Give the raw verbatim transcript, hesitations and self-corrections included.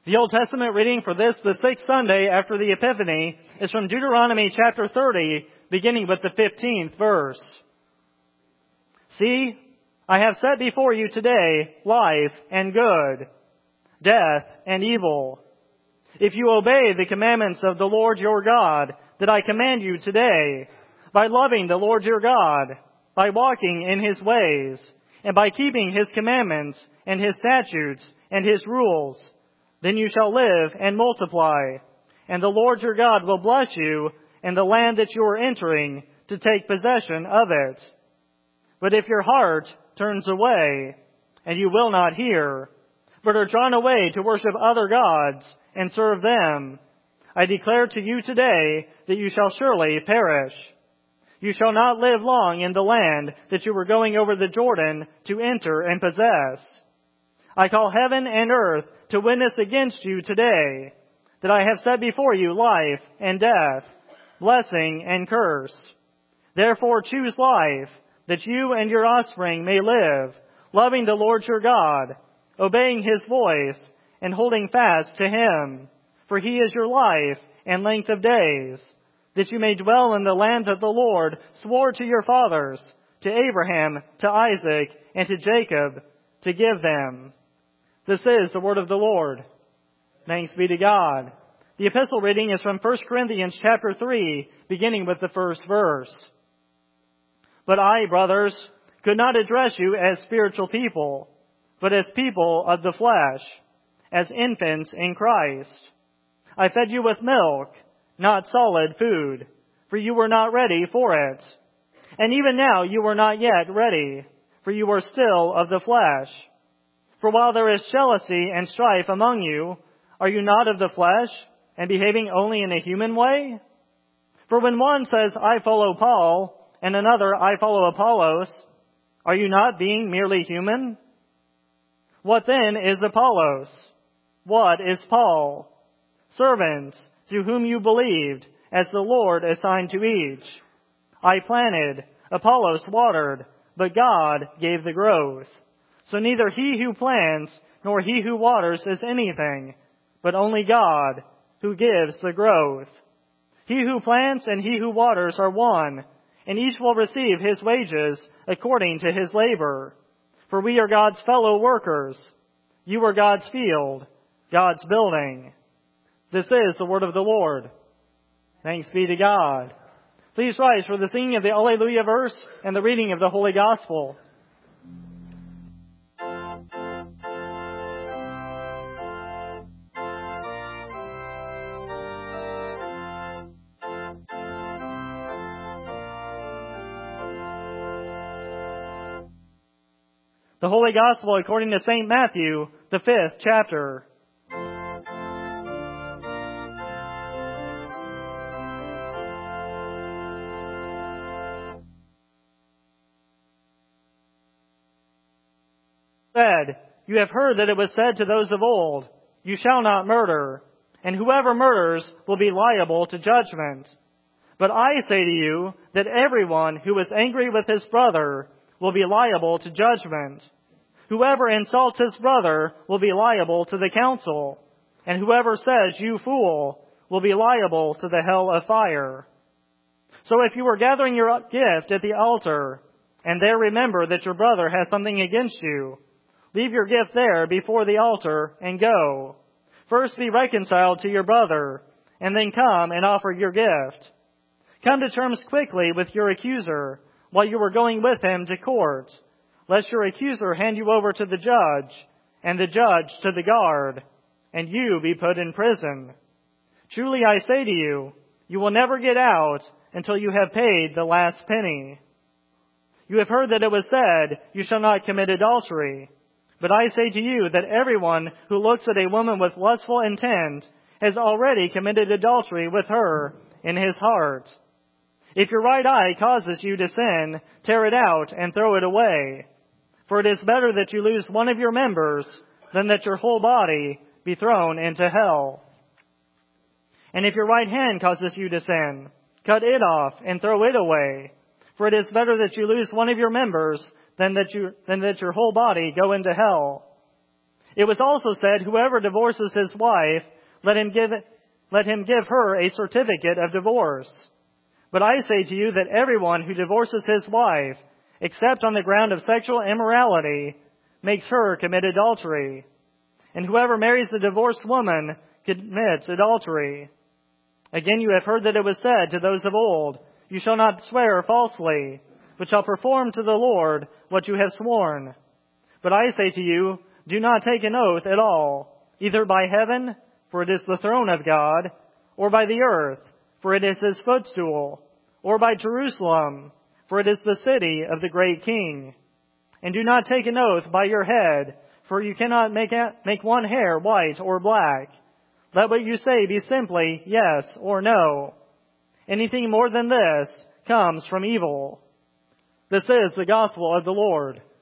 The Old Testament reading for this, the sixth Sunday after the Epiphany, is from Deuteronomy chapter thirty, beginning with the fifteenth verse. See, I have set before you today life and good, death and evil. If you obey the commandments of the Lord your God that I command you today, by loving the Lord your God, by walking in His ways, and by keeping His commandments and His statutes and His rules, then you shall live and multiply, and the Lord your God will bless you in the land that you are entering to take possession of it. But if your heart turns away, and you will not hear, but are drawn away to worship other gods and serve them, I declare to you today that you shall surely perish. You shall not live long in the land that you were going over the Jordan to enter and possess. I call heaven and earth to witness against you today, that I have set before you life and death, blessing and curse. Therefore choose life, that you and your offspring may live, loving the Lord your God, obeying His voice, and holding fast to Him. For He is your life and length of days, that you may dwell in the land that the Lord swore to your fathers, to Abraham, to Isaac, and to Jacob, to give them. This is the word of the Lord. Thanks be to God. The epistle reading is from First Corinthians chapter three, beginning with the first verse. But I, brothers, could not address you as spiritual people, but as people of the flesh, as infants in Christ. I fed you with milk, not solid food, for you were not ready for it. And even now you are not yet ready, for you are still of the flesh. For while there is jealousy and strife among you, are you not of the flesh, and behaving only in a human way? For when one says, I follow Paul, and another, I follow Apollos, are you not being merely human? What then is Apollos? What is Paul? Servants, through whom you believed, as the Lord assigned to each. I planted, Apollos watered, but God gave the growth. So neither he who plants nor he who waters is anything, but only God, who gives the growth. He who plants and he who waters are one, and each will receive his wages according to his labor. For we are God's fellow workers. You are God's field, God's building. This is the word of the Lord. Thanks be to God. Please rise for the singing of the Alleluia verse and the reading of the Holy Gospel. The Holy Gospel according to Saint Matthew, the fifth chapter. Said, you have heard that it was said to those of old, you shall not murder, and whoever murders will be liable to judgment. But I say to you that everyone who is angry with his brother will be liable to judgment. Whoever insults his brother will be liable to the council, and whoever says, you fool, will be liable to the hell of fire. So if you are gathering your gift at the altar, and there remember that your brother has something against you, leave your gift there before the altar and go. First be reconciled to your brother, and then come and offer your gift. Come to terms quickly with your accuser while you are going with him to court, lest your accuser hand you over to the judge, and the judge to the guard, and you be put in prison. Truly I say to you, you will never get out until you have paid the last penny. You have heard that it was said, you shall not commit adultery. But I say to you that everyone who looks at a woman with lustful intent has already committed adultery with her in his heart. If your right eye causes you to sin, tear it out and throw it away. For it is better that you lose one of your members than that your whole body be thrown into hell. And if your right hand causes you to sin, cut it off and throw it away. For it is better that you lose one of your members than that you than that your whole body go into hell. It was also said, whoever divorces his wife, let him give, let him give her a certificate of divorce. But I say to you that everyone who divorces his wife, except on the ground of sexual immorality, makes her commit adultery. And whoever marries a divorced woman commits adultery. Again, you have heard that it was said to those of old, you shall not swear falsely, but shall perform to the Lord what you have sworn. But I say to you, do not take an oath at all, either by heaven, for it is the throne of God, or by the earth, for it is his footstool, or by Jerusalem, for it is the city of the great King. And do not take an oath by your head, for you cannot make, a, make one hair white or black. Let what you say be simply yes or no. Anything more than this comes from evil. This is the gospel of the Lord.